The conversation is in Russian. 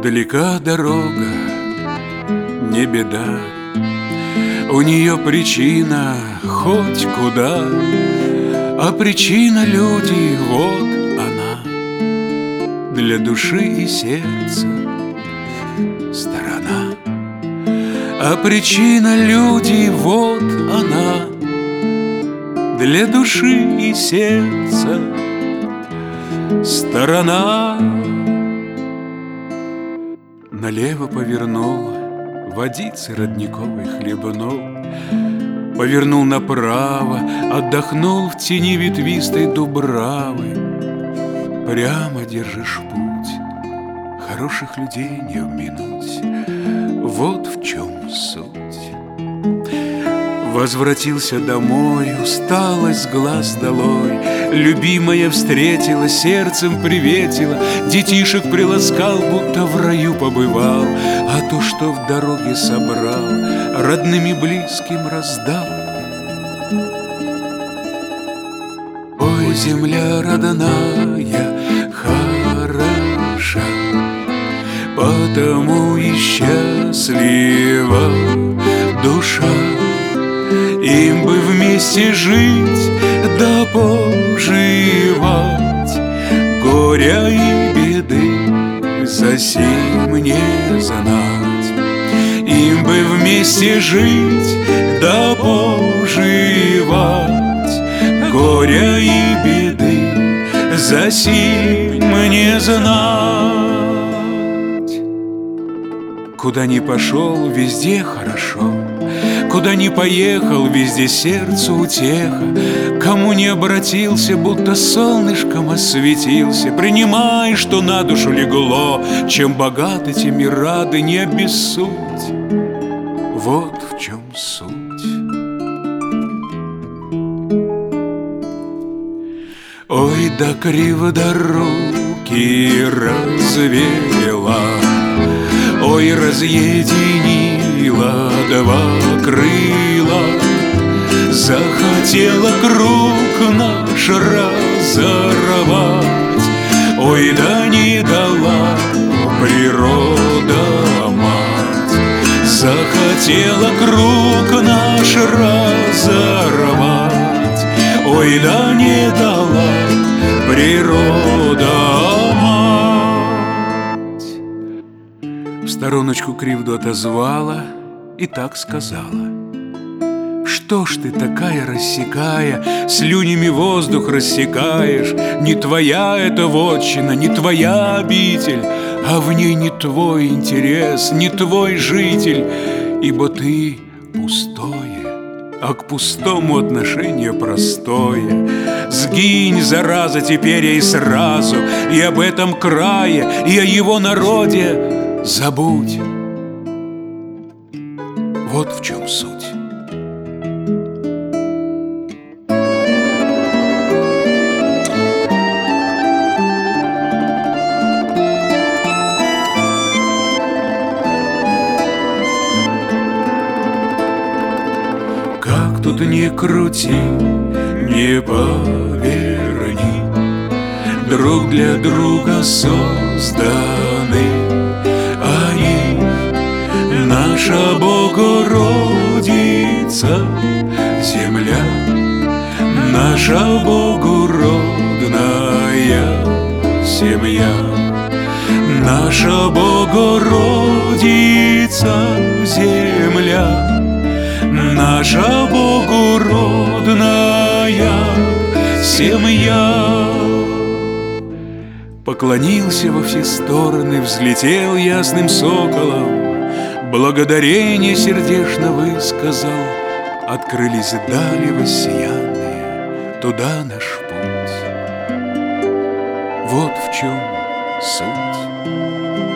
Далека дорога, не беда, у нее причина хоть куда, а причина люди, вот она, для души и сердца сторона. А причина люди, вот она, для души и сердца сторона. Налево повернул, водицы родниковой хлебнул, повернул направо, отдохнул в тени ветвистой дубравы. Прямо держишь путь, хороших людей не обминуть, вот в чем суть. Возвратился домой, усталость с глаз долой, любимая встретила, сердцем приветила, детишек приласкал, будто в раю побывал, а то, что в дороге собрал, родным и близким раздал. Ой, земля родная, хороша, потому и счастлива душа. Им бы вместе жить да поживать, горя и беды за сим не знать. Им бы вместе жить да поживать, горя и беды за сим не знать. Куда ни пошел, везде хорошо, куда ни поехал, везде сердцу утеха. Кому не обратился, будто солнышком осветился. Принимай, что на душу легло, чем богаты, тем и рады, не обессудь. Вот в чем суть. Ой, да криворукий развела, ой, разъединила два крыла, захотела круг наш разорвать, ой, да не дала природа мать. Захотела круг наш разорвать, ой, да не дала природа мать. В стороночку кривду отозвала и так сказала: что ж ты такая рассекая, слюнями воздух рассекаешь? Не твоя эта вотчина, не твоя обитель, а в ней не твой интерес, не твой житель, ибо ты пустое, а к пустому отношение простое. Сгинь, зараза, теперь и сразу, и об этом крае, и о его народе забудь. Вот в чем суть. Как тут ни крути, не поверни, друг для друга созданы они. Наша Богородица, земля, наша богородная семья. Наша Богородица, земля, наша богородная семья. Поклонился во все стороны, взлетел ясным соколом, благодарение сердечно высказал. Открылись дали воссиянные, туда наш путь. Вот в чем суть.